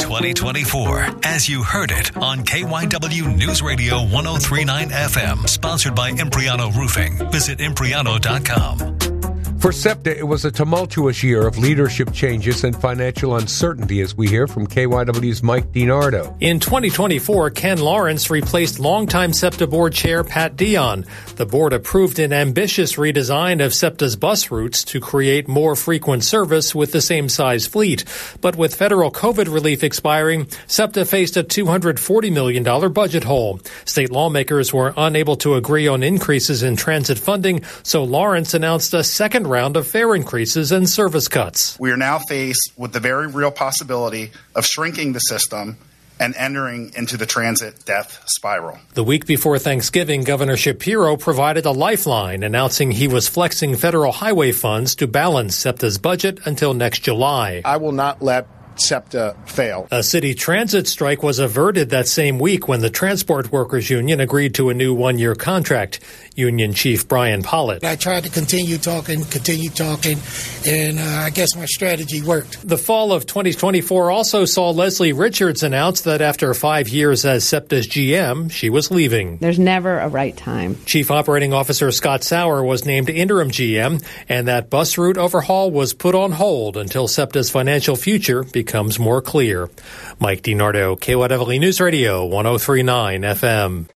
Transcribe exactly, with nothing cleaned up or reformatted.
twenty twenty-four, as you heard it on K Y W News Radio one oh three point nine F M, sponsored by Impriano Roofing. Visit impriano dot com. For SEPTA, it was a tumultuous year of leadership changes and financial uncertainty, as we hear from K Y W's Mike DiNardo. In twenty twenty-four, Ken Lawrence replaced longtime SEPTA board chair Pat Dion. The board approved an ambitious redesign of SEPTA's bus routes to create more frequent service with the same size fleet. But with federal COVID relief expiring, SEPTA faced a two hundred forty million dollars budget hole. State lawmakers were unable to agree on increases in transit funding, so Lawrence announced a second round of fare increases and service cuts. We are now faced with the very real possibility of shrinking the system and entering into the transit death spiral. The week before Thanksgiving, Governor Shapiro provided a lifeline, announcing he was flexing federal highway funds to balance SEPTA's budget until next July. I will not let SEPTA fail. A city transit strike was averted that same week when the Transport Workers Union agreed to a new one-year contract. Union Chief Brian Pollitt. I tried to continue talking, continue talking, and uh, I guess my strategy worked. The fall of twenty twenty-four also saw Leslie Richards announce that after five years as SEPTA's G M, she was leaving. There's never a right time. Chief Operating Officer Scott Sauer was named interim G M, and that bus route overhaul was put on hold until SEPTA's financial future becomes more clear. Mike DiNardo, K Y W News Radio, one oh three point nine F M.